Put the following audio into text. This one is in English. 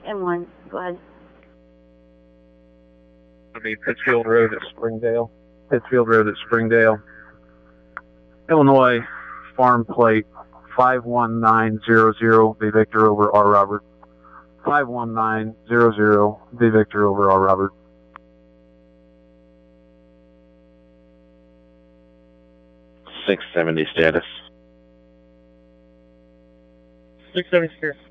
M1, go ahead. It'll be Pittsfield Road at Springdale. Pittsfield Road at Springdale. Illinois, farm plate 51900, B Victor over R Robert. 51900, B Victor over R Robert. 670 status. 670 status.